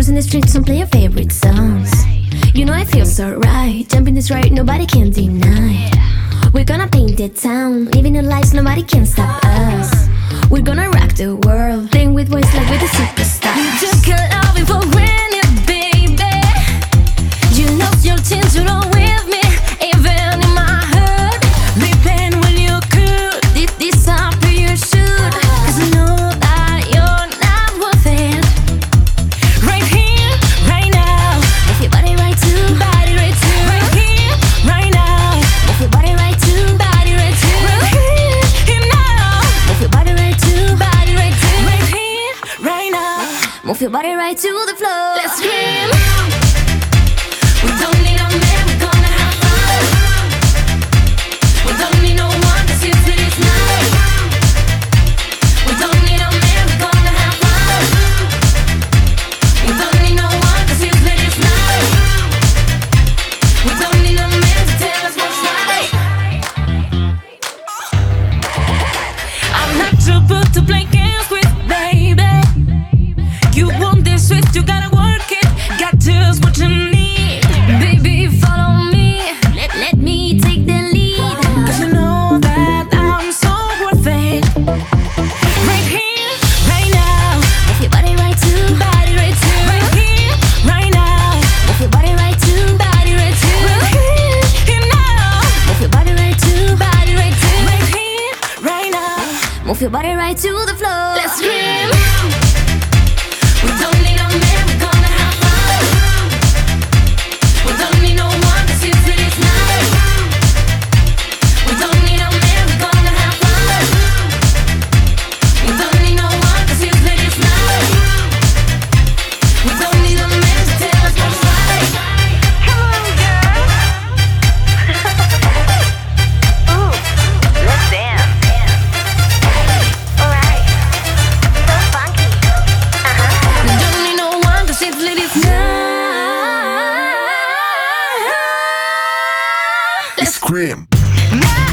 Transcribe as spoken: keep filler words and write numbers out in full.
cruising the streets and play your favorite songs. You know it feels so right. Jumping this ride, nobody can deny. We're gonna paint the town, living the lives, nobody can stop us. We're gonna rock the world, playing with boys like we're the superstars. You took your loving for granted, baby. You lost your chance to roll with me, even in my heart. Repent when you could, did this after you should. Cause I know that you're not worth it. Right here, right now, move your body right to, body right to. Right here, right now, move your body right to, body right to. Right here, here now, move your body right to, body right to. Right here, right now, move your body right to the floor. Let's scream. We don't need a man, we're gonna have fun. We don't need no one to see till it's night. We don't need a man, we're gonna have fun. We don't need no one to see till it's night. We don't need a man to tell us what's right. I'm not your book to play games with, baby. You want this swift, you gotta work it. Got just what you need. Baby, follow me. Let, let me take the lead. Cause you know that I'm so worth it. Right here, right now, move your body right to, body right to. Right here, right now, move your body right to, body right to. Right here, here now, move your body right to, body right to. Right here, right now, move your body right to the floor. Let's scream. We don't need a man, we're gonna have fun. We don't need no one to see till it's night. We don't need a man, we're gonna have fun. We don't need no one to see till it's night. We don't need a man to tell us what's right. Come on, girl. Ooh, let's dance. Alright, so funky. Uh-huh. We don't need no one to see till it's night. Let's Scream. now.